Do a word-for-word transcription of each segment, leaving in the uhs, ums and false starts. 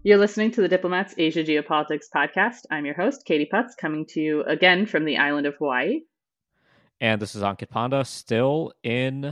You're listening to the Diplomats Asia Geopolitics podcast. I'm your host, Katie Putz, coming to you again from the island of Hawaii. And this is Ankit Panda, still in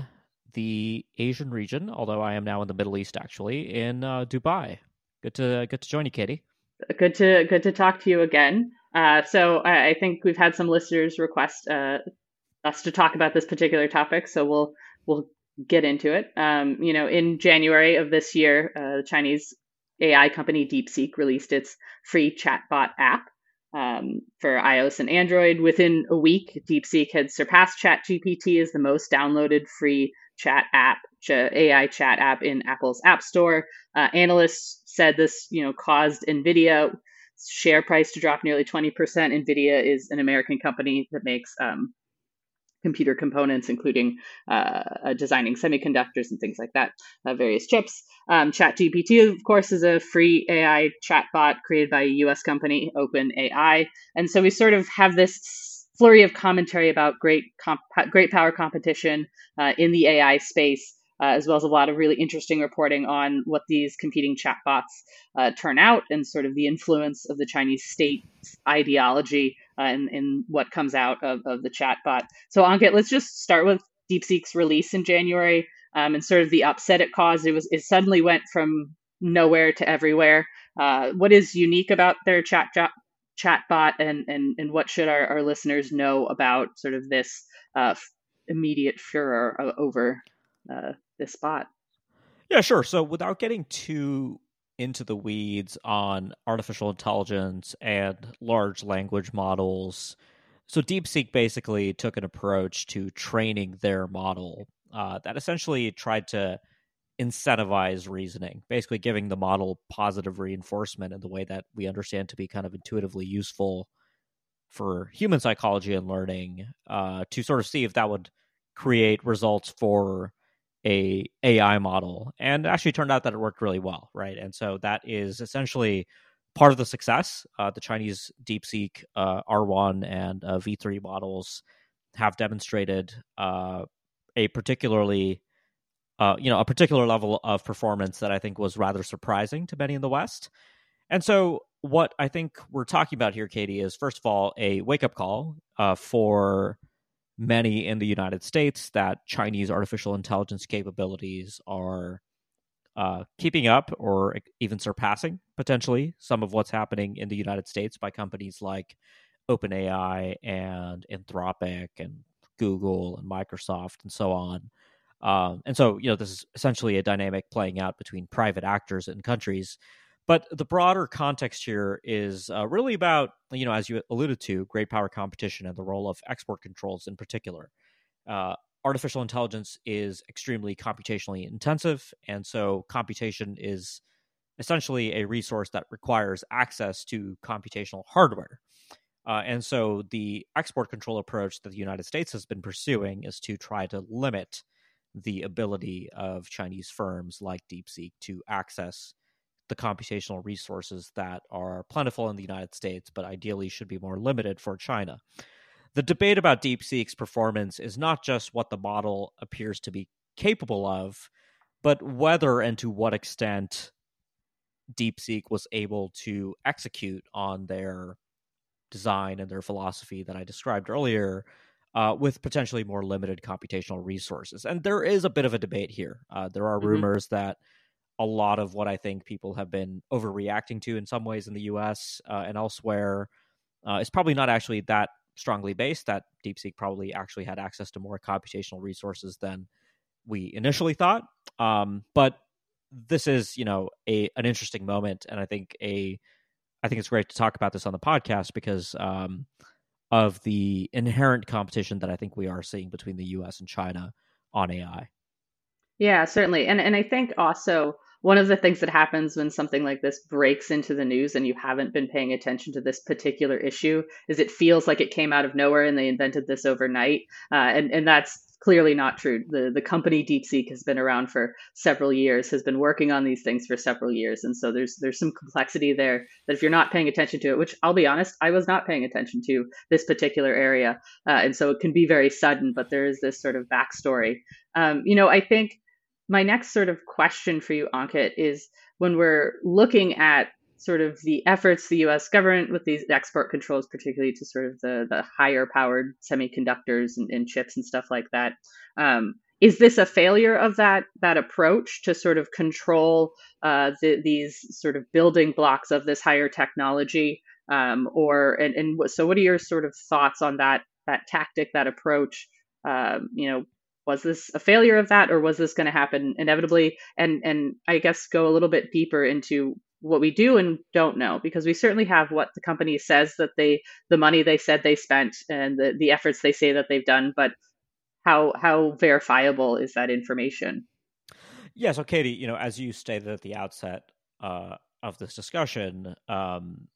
the Asian region, although I am now in the Middle East, actually, in uh, Dubai. Good to good to join you, Katie. Good to good to talk to you again. Uh, so I, I think we've had some listeners request uh, us to talk about this particular topic, so we'll we'll get into it. Um, you know, in January of this year, uh, the Chinese A I company DeepSeek released its free chatbot app um, for iOS and Android. Within a week, DeepSeek had surpassed ChatGPT as the most downloaded free chat app, A I chat app in Apple's App Store. Uh, analysts said this, you know, caused NVIDIA share price to drop nearly twenty percent. NVIDIA is an American company that makes um, computer components, including uh, uh, designing semiconductors and things like that, uh, various chips. Um, ChatGPT, of course, is a free A I chatbot created by a U S company, OpenAI. And so we sort of have this flurry of commentary about great comp- great power competition uh, in the A I space. Uh, as well as a lot of really interesting reporting on what these competing chatbots uh, turn out and sort of the influence of the Chinese state ideology uh, in, in what comes out of, of the chatbot. So, Ankit, let's just start with DeepSeek's release in January um, and sort of the upset it caused. It was it suddenly went from nowhere to everywhere. Uh, what is unique about their chat jo- chatbot, and, and and what should our, our listeners know about sort of this uh, immediate furor over uh, this spot? Yeah, sure. So without getting too into the weeds on artificial intelligence and large language models, so DeepSeek basically took an approach to training their model uh, that essentially tried to incentivize reasoning, basically giving the model positive reinforcement in the way that we understand to be kind of intuitively useful for human psychology and learning, uh, to sort of see if that would create results for a AI model. And it actually turned out that it worked really well, right? And so that is essentially part of the success. Uh, the Chinese DeepSeek uh, R one and uh, V three models have demonstrated uh, a particularly uh, you know, a particular level of performance that I think was rather surprising to many in the West. And so what I think we're talking about here, Katie, is first of all, a wake-up call uh, for many in the United States that Chinese artificial intelligence capabilities are uh, keeping up or even surpassing, potentially, some of what's happening in the United States by companies like OpenAI and Anthropic and Google and Microsoft and so on. Um, and so, you know, this is essentially a dynamic playing out between private actors and countries. But the broader context here is uh, really about, you know, as you alluded to, great power competition and the role of export controls in particular. Uh, artificial intelligence is extremely computationally intensive. And so computation is essentially a resource that requires access to computational hardware. Uh, and so the export control approach that the United States has been pursuing is to try to limit the ability of Chinese firms like DeepSeek to access the computational resources that are plentiful in the United States, but ideally should be more limited for China. The debate about DeepSeek's performance is not just what the model appears to be capable of, but whether and to what extent DeepSeek was able to execute on their design and their philosophy that I described earlier, uh, with potentially more limited computational resources. And there is a bit of a debate here. Uh, there are Mm-hmm. rumors that a lot of what I think people have been overreacting to in some ways in the U S uh, and elsewhere uh, is probably not actually that strongly based, that DeepSeek probably actually had access to more computational resources than we initially thought. Um, but this is, you know, a an interesting moment, and I think a I think it's great to talk about this on the podcast because um, of the inherent competition that I think we are seeing between the U S and China on A I. Yeah, certainly. And and I think also one of the things that happens when something like this breaks into the news and you haven't been paying attention to this particular issue is it feels like it came out of nowhere and they invented this overnight. Uh, and and that's clearly not true. The the company DeepSeek has been around for several years, has been working on these things for several years, and so there's there's some complexity there that if you're not paying attention to it, which I'll be honest, I was not paying attention to this particular area, uh, and so it can be very sudden. But there is this sort of backstory. Um, you know, I think my next sort of question for you, Ankit, is when we're looking at sort of the efforts the U S government with these export controls, particularly to sort of the the higher powered semiconductors and, and chips and stuff like that. Um, is this a failure of that that approach to sort of control uh, the, these sort of building blocks of this higher technology? Um, or and, and so, what are your sort of thoughts on that that tactic, that approach? Um, you know, was this a failure of that, or was this going to happen inevitably? And and I guess go a little bit deeper into what we do and don't know, because we certainly have what the company says that they, the money they said they spent, and the, the efforts they say that they've done, but how how verifiable is that information? Yeah, so Katie, you know, as you stated at the outset uh, of this discussion, um,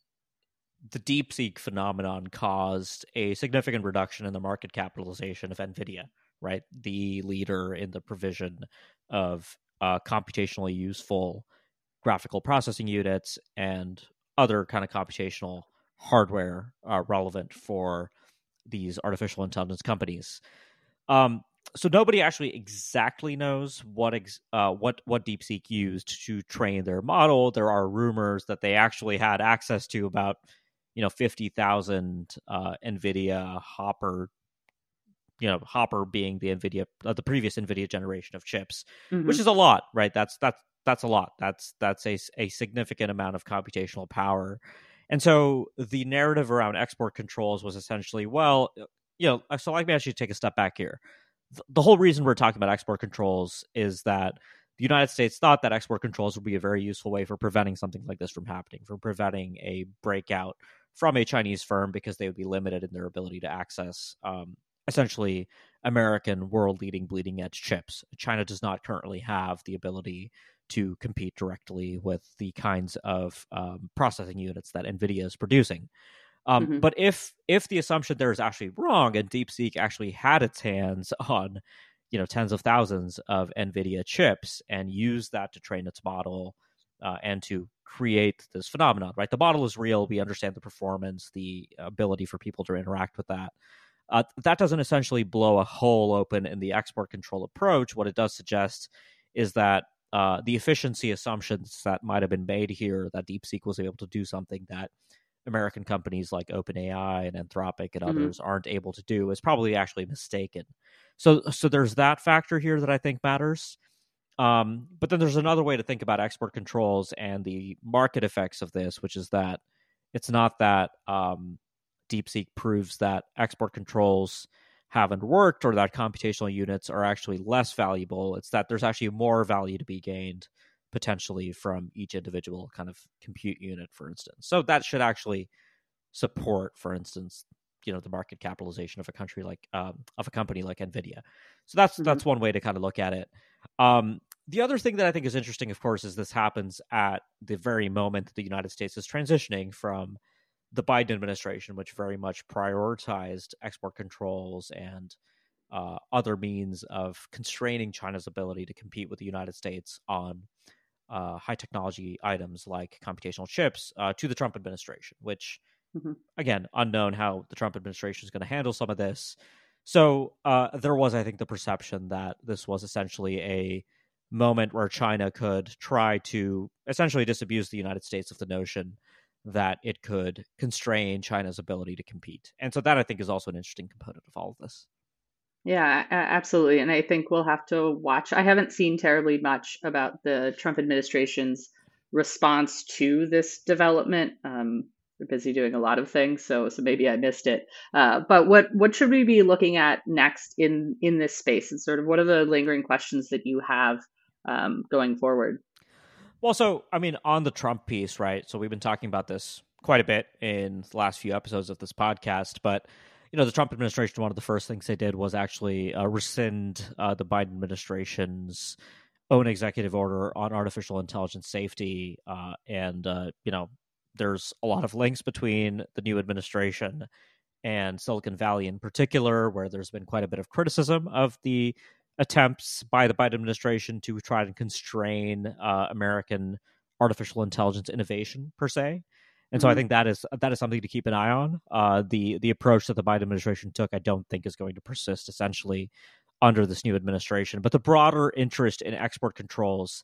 the DeepSeek phenomenon caused a significant reduction in the market capitalization of NVIDIA, right? The leader in the provision of uh, computationally useful graphical processing units and other kind of computational hardware uh, relevant for these artificial intelligence companies. Um, so nobody actually exactly knows what ex- uh, what what DeepSeek used to train their model. There are rumors that they actually had access to about you know fifty thousand uh, NVIDIA Hopper, you know Hopper being the NVIDIA uh, the previous NVIDIA generation of chips, Mm-hmm. which is a lot, right? That's that's that's a lot. That's that's a a significant amount of computational power. And so the narrative around export controls was essentially, well, you know, so let me actually take a step back here. The whole reason we're talking about export controls is that the United States thought that export controls would be a very useful way for preventing something like this from happening, for preventing a breakout from a Chinese firm, because they would be limited in their ability to access um, essentially American world-leading bleeding-edge chips. China does not currently have the ability to compete directly with the kinds of um, processing units that NVIDIA is producing. Um, Mm-hmm. but if if the assumption there is actually wrong, and DeepSeek actually had its hands on, you know, tens of thousands of NVIDIA chips and used that to train its model uh, and to create this phenomenon, right? The model is real. We understand the performance, the ability for people to interact with that. Uh, that doesn't essentially blow a hole open in the export control approach. What it does suggest is that uh, the efficiency assumptions that might have been made here, that DeepSeek was able to do something that American companies like OpenAI and Anthropic and Mm-hmm. others aren't able to do, is probably actually mistaken. So, so there's that factor here that I think matters. Um, but then there's another way to think about export controls and the market effects of this, which is that it's not that um, DeepSeek proves that export controls haven't worked or that computational units are actually less valuable. It's that there's actually more value to be gained potentially from each individual kind of compute unit, for instance. So that should actually support, for instance, you know, the market capitalization of a country like um, of a company like NVIDIA. So that's Mm-hmm. that's one way to kind of look at it. Um, the other thing that I think is interesting, of course, is this happens at the very moment that the United States is transitioning from the Biden administration, which very much prioritized export controls and uh, other means of constraining China's ability to compete with the United States on uh, high technology items like computational chips, uh, to the Trump administration, which, Mm-hmm. again, unknown how the Trump administration is going to handle some of this. So uh, there was, I think, the perception that this was essentially a moment where China could try to essentially disabuse the United States of the notion that it could constrain China's ability to compete. And so that, I think, is also an interesting component of all of this. Yeah, a- absolutely. And I think we'll have to watch. I haven't seen terribly much about the Trump administration's response to this development. Um, we're busy doing a lot of things, so so maybe I missed it. Uh, but what what should we be looking at next in in this space? And sort of what are the lingering questions that you have um, going forward? Well, so, I mean, on the Trump piece, right? So we've been talking about this quite a bit in the last few episodes of this podcast, but you know, the Trump administration, one of the first things they did was actually uh, rescind uh, the Biden administration's own executive order on artificial intelligence safety. Uh, and, uh, you know, there's a lot of links between the new administration and Silicon Valley in particular, where there's been quite a bit of criticism of the attempts by the Biden administration to try and constrain uh, American artificial intelligence innovation, per se. And so I Hmm. think that is that is something to keep an eye on. Uh, the the approach that the Biden administration took, I don't think, is going to persist essentially under this new administration. But the broader interest in export controls,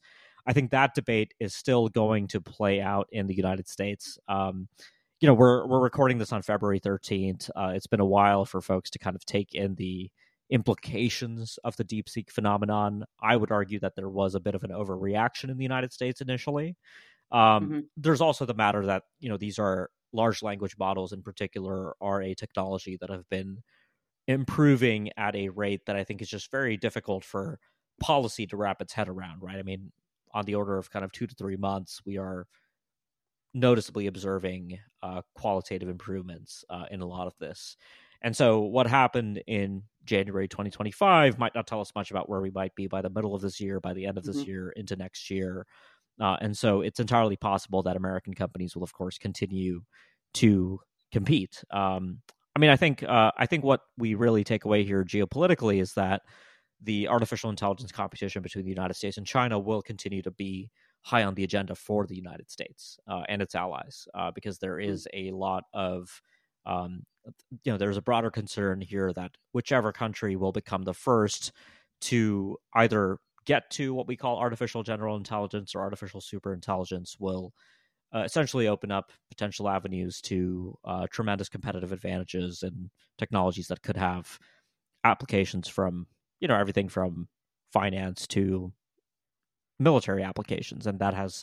I think that debate is still going to play out in the United States. Um, you know, we're we're recording this on February thirteenth. Uh, it's been a while for folks to kind of take in the implications of the DeepSeek phenomenon. I would argue that there was a bit of an overreaction in the United States initially. Um, Mm-hmm. there's also the matter that, you know, these are large language models in particular are a technology that have been improving at a rate that I think is just very difficult for policy to wrap its head around, right? I mean, on the order of kind of two to three months, we are noticeably observing uh, qualitative improvements uh, in a lot of this. And so what happened in January twenty twenty-five might not tell us much about where we might be by the middle of this year, by the end of this Mm-hmm. year, into next year. Uh, and so it's entirely possible that American companies will, of course, continue to compete. Um, I mean, I think uh, I think what we really take away here geopolitically is that the artificial intelligence competition between the United States and China will continue to be high on the agenda for the United States uh, and its allies, uh, because there is a lot of, um, you know, there's a broader concern here that whichever country will become the first to either get to what we call artificial general intelligence or artificial superintelligence will uh, essentially open up potential avenues to uh, tremendous competitive advantages and technologies that could have applications from, you know, everything from finance to military applications, and that has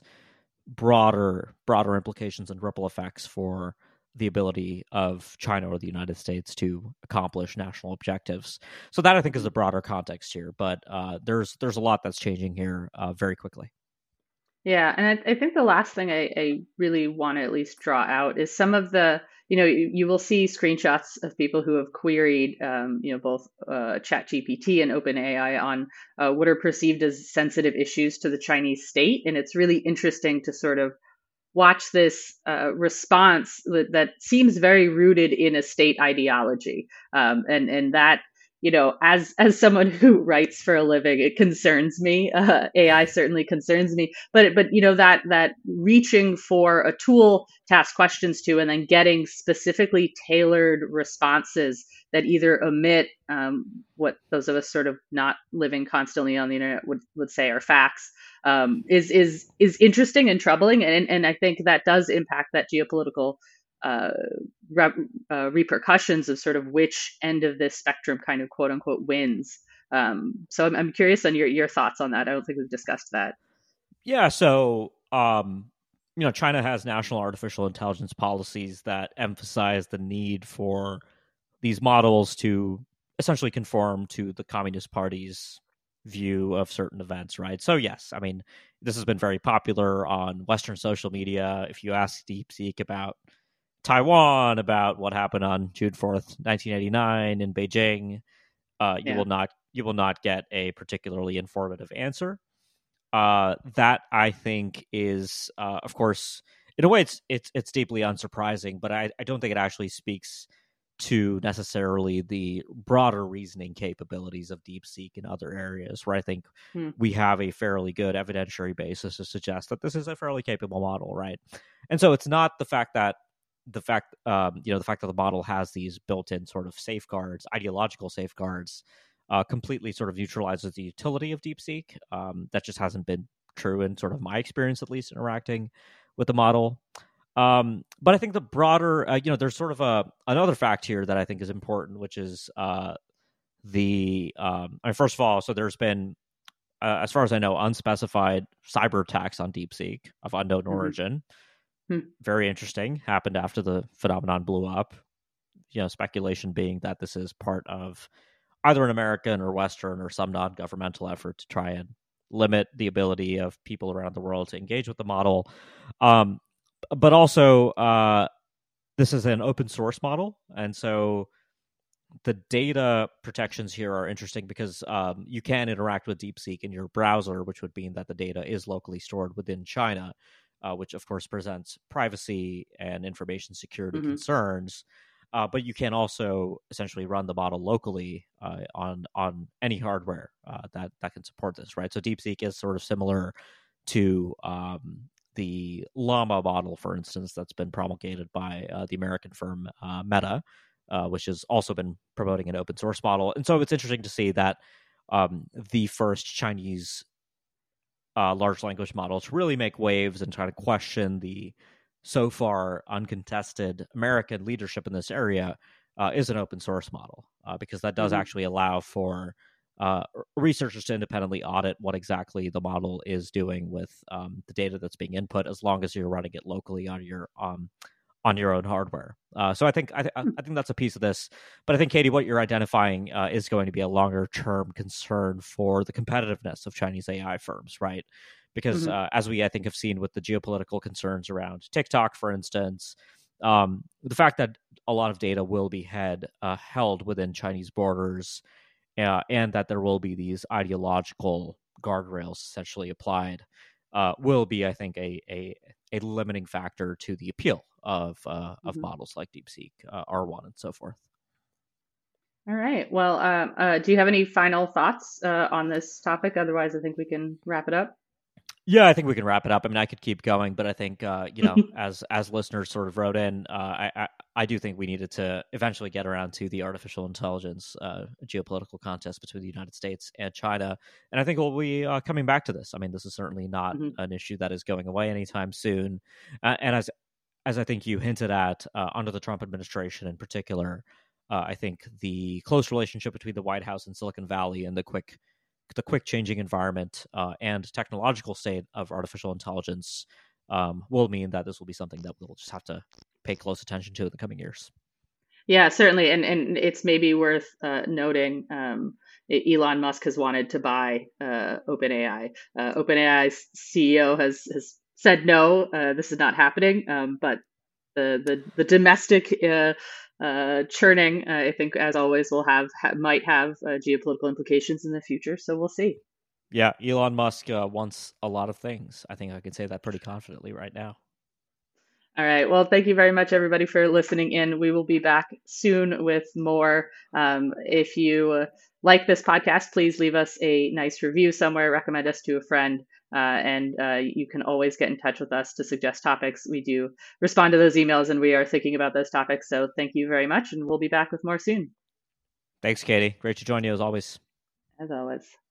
broader broader implications and ripple effects for the ability of China or the United States to accomplish national objectives. So that, I think, is the broader context here, but uh, there's there's a lot that's changing here uh, very quickly. Yeah, and I, I think the last thing I, I really want to at least draw out is some of the, you know, you, you will see screenshots of people who have queried, um, you know, both uh, ChatGPT and OpenAI on uh, what are perceived as sensitive issues to the Chinese state, and it's really interesting to sort of watch this uh, response that, that seems very rooted in a state ideology, um, and and that, you know, as as someone who writes for a living, it concerns me. Uh, A I certainly concerns me, but but you know, that that reaching for a tool to ask questions to and then getting specifically tailored responses that either omit um, what those of us sort of not living constantly on the internet would, would say are facts, um, is is is interesting and troubling, and and I think that does impact that geopolitical uh, re- uh, repercussions of sort of which end of this spectrum kind of quote unquote wins. Um, so I'm, I'm curious on your your thoughts on that. I don't think we've discussed that. Yeah, so um, you know, China has national artificial intelligence policies that emphasize the need for these models to essentially conform to the Communist Party's view of certain events, right? So yes, I mean, this has been very popular on Western social media. If you ask DeepSeek about Taiwan, about what happened on June fourth, nineteen eighty-nine in Beijing, uh, you Yeah. will not you will not get a particularly informative answer. Uh, that, I think, is uh, of course, in a way, it's it's it's deeply unsurprising, but I, I don't think it actually speaks to necessarily the broader reasoning capabilities of DeepSeek in other areas, where I think Hmm. we have a fairly good evidentiary basis to suggest that this is a fairly capable model, right? And so it's not the fact that the fact um, you know the fact that the model has these built-in sort of safeguards, ideological safeguards, uh, completely sort of neutralizes the utility of DeepSeek. Um, that just hasn't been true in sort of my experience, at least interacting with the model. Um, but I think the broader, uh, you know, there's sort of a another fact here that I think is important, which is uh, the, um, I mean, first of all, so there's been, uh, as far as I know, unspecified cyber attacks on DeepSeek of unknown Mm-hmm. origin. Hmm. Very interesting. Happened after the phenomenon blew up. You know, speculation being that this is part of either an American or Western or some non-governmental effort to try and limit the ability of people around the world to engage with the model. Um, but also, uh, this is an open source model, and so the data protections here are interesting because um, you can interact with DeepSeek in your browser, which would mean that the data is locally stored within China, uh, which of course presents privacy and information security Mm-hmm. concerns. Uh, but you can also essentially run the model locally uh, on on any hardware uh, that that can support this, right? So DeepSeek is sort of similar to um, the Llama model, for instance, that's been promulgated by uh, the American firm uh, Meta, uh, which has also been promoting an open source model. And so it's interesting to see that um, the first Chinese uh, large language models really make waves and try to question the so far uncontested American leadership in this area uh, is an open source model, uh, because that does Mm-hmm. actually allow for uh, researchers to independently audit what exactly the model is doing with um, the data that's being input, as long as you're running it locally on your um, on your own hardware. Uh, so I think I, th- I think that's a piece of this. But I think, Katie, what you're identifying uh, is going to be a longer term concern for the competitiveness of Chinese A I firms, right? Because Mm-hmm. uh, as we, I think, have seen with the geopolitical concerns around TikTok, for instance, um, the fact that a lot of data will be had, uh, held within Chinese borders, uh, and that there will be these ideological guardrails essentially applied, uh, will be, I think, a, a a limiting factor to the appeal of uh, of Mm-hmm. models like DeepSeek, uh, R one, and so forth. All right. Well, um, uh, do you have any final thoughts uh, on this topic? Otherwise, I think we can wrap it up. Yeah, I think we can wrap it up. I mean, I could keep going, but I think uh, you know, as as listeners sort of wrote in, uh, I, I I do think we needed to eventually get around to the artificial intelligence uh, geopolitical contest between the United States and China, and I think we'll be uh, coming back to this. I mean, this is certainly not Hmm. an issue that is going away anytime soon, uh, and as as I think you hinted at, uh, under the Trump administration in particular, uh, I think the close relationship between the White House and Silicon Valley and the quick the quick changing environment uh, and technological state of artificial intelligence um, will mean that this will be something that we'll just have to pay close attention to in the coming years. Yeah, certainly, and and it's maybe worth uh, noting. Um, E- Elon Musk has wanted to buy uh, OpenAI. Uh, OpenAI's C E O has has said no, uh, this is not happening. Um, but the the the domestic uh, uh, churning, uh, I think, as always, will have ha- might have uh, geopolitical implications in the future. So we'll see. Yeah, Elon Musk uh, wants a lot of things. I think I can say that pretty confidently right now. All right. Well, thank you very much, everybody, for listening in. We will be back soon with more. Um, if you uh, like this podcast, please leave us a nice review somewhere, recommend us to a friend, uh, and uh, you can always get in touch with us to suggest topics. We do respond to those emails, and we are thinking about those topics. So thank you very much, and we'll be back with more soon, Thanks, Katie. Great to join you as always. as always.